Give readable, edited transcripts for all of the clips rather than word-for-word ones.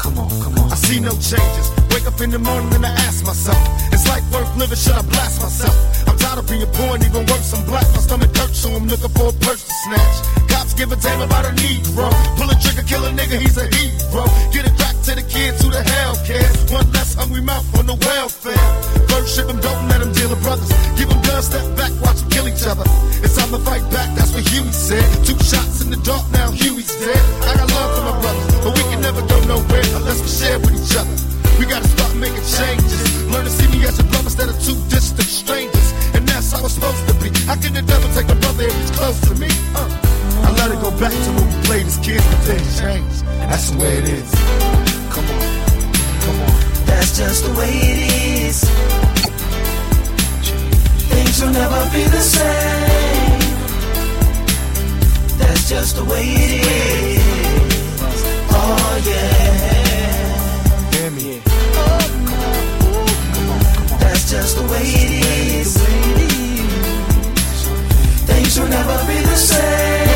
Come on, come on. I see no changes. Wake up in the morning and I ask myself, is life worth living? Should I blast myself? I'm tired of being poor and even worse, I'm black. My stomach hurts, so I'm looking for a purse to snatch. Cops give a damn about a Negro. Pull a trigger, kill a nigga, he's a hero. Get it back to the kids who the hell cares. One less hungry mouth on the welfare. First ship them, don't let them deal with brothers. Give them guns, step back, watch them kill each other. It's time to fight back, that's what Huey said. 2 shots in the dark, now Huey's dead. I got love for my brothers, but we can never go nowhere unless we share with each other. We gotta start making changes. Learn to see me as a brother instead of 2 distant strangers. And that's how it's supposed to be. How can the devil take a brother if he's close to me? I let it go back to when we played as kids, but things changed. And that's the way it is. Come on, come on. That's just the way it is. Things will never be the same. That's just the way it is. Oh yeah. Hear me. That's just the way it is. Things will never be the same.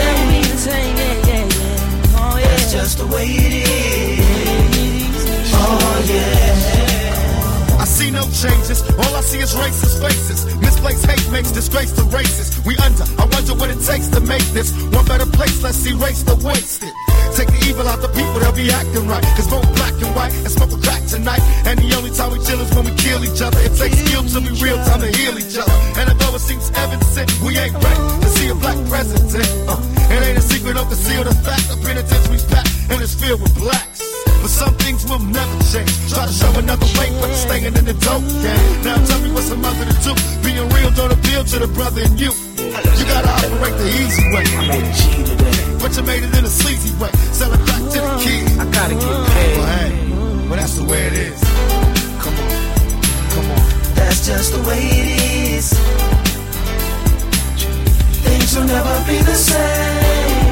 That's just the way it is. Oh yeah. I see no changes, all I see is racist faces. Misplaced hate makes disgrace to races. We under, I wonder what it takes to make this one better place. Let's erase the wasted. Take the evil out the people, they'll be acting right. Cause both black and white and smoke a crack tonight. And the only time we chill is when we kill each other. It takes skill to be real time to heal each other. And although it seems evident, we ain't ready to see a black president. It ain't a secret, don't conceal the fact. The penitentiary's packed and it's filled with blacks. But some things will never change. Try to show another way, but it's staying in the dope game. Now tell me what's a mother to do. Being real don't appeal to the brother in you. You gotta operate the easy way. I made a G today, but you made it in a sleazy way. Sell it back to the kids. I gotta get paid. Well, hey, well that's the way it is. Come on, come on. That's just the way it is. Things will never be the same.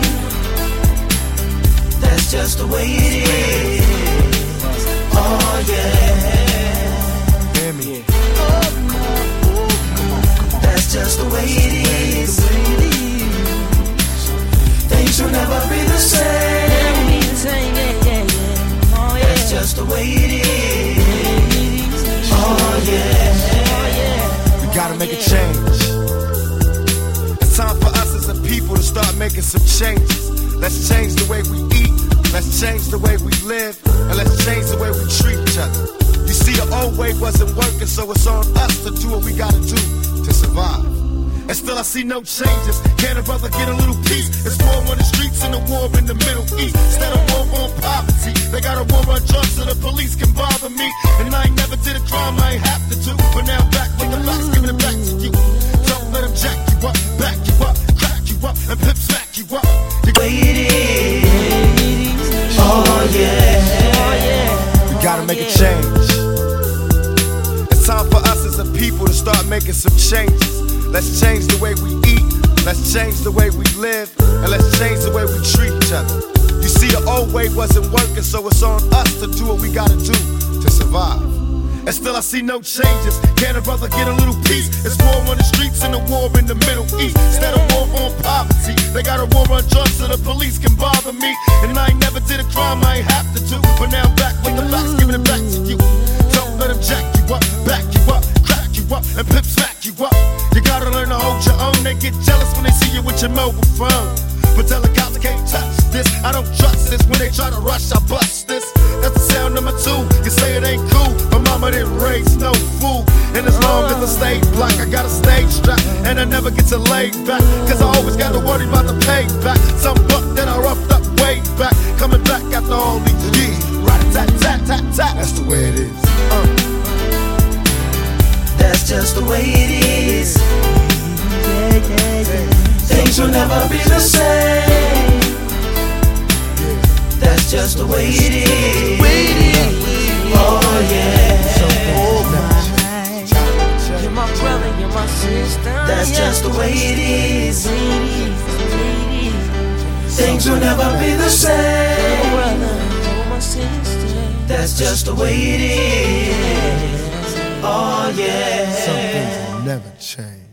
That's just the way it is. Oh yeah. Hear me. That's just the way it is. Things will never be the same. That's just the way it is. Oh yeah. We gotta make a change. It's time for us as a people to start making some changes. Let's change the way we eat. Let's change the way we live. And let's change the way we treat each other. You see, the old way wasn't working, so it's on us to do what we gotta do to survive. And still I see no changes. Can a brother get a little peace? It's war on the streets and a war in the Middle East. Instead of war on poverty, they got a war on drugs so the police can bother me. And I ain't never did a crime I ain't have to do. But now I'm back with the facts, giving it back to you. Don't let them jack you up, back you up, crack you up, and pimp smack you up. The way it is. Oh yeah. We gotta make a change. It's time for us as a people to start making some changes. Let's change the way we eat, let's change the way we live, and let's change the way we treat each other. You see, the old way wasn't working, so it's on us to do what we gotta do to survive. And still I see no changes. Can a brother get a little peace? It's war on the streets and a war in the Middle East. Instead of war on poverty, they got a war on drugs so the police can bother me. And I ain't never did a crime I ain't have to do. But now I'm back with the facts, giving it back to you. Don't let them jack you up, back you up, crack you up, and pimp smack you up. You gotta learn to hold your own. They get jealous when they see you with your mobile phone. But tell the cops I can't touch this. I don't trust this. When they try to rush, I bust this. That's the sound number 2. You say it ain't cool. My mama didn't raise no fool. And as long as I stay black, I got a stage strap. And I never get to lay back. Cause I always gotta worry about the payback. Some buck that I roughed up way back. Coming back after all these years. Rat-a-tat-tat-tat-tat. That's the way it is. That's just the way it is. Things will never be the same. That's just the way it is. Oh yeah. You're my brother, you're my sister. That's just the way it is. Things will never be the same. That's just the way it is. Oh yeah. Some things will never change.